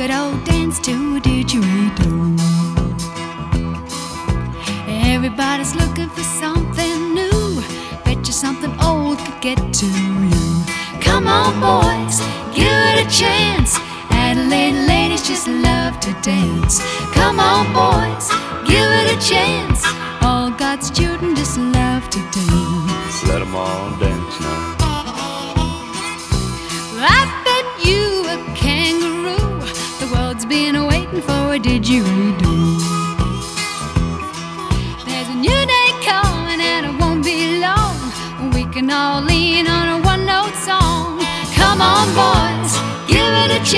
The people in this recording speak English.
good old dance to a didgeridoo. Everybody's looking for something new. Bet you something old could get to you. Come on, boys, give it a chance. Adelaide ladies just love to dance. Come on, boys, give it a chance. All God's children just love to dance. Let 'em all dance now. I bet you a kangaroo. The world's been waiting for a didgeridoo.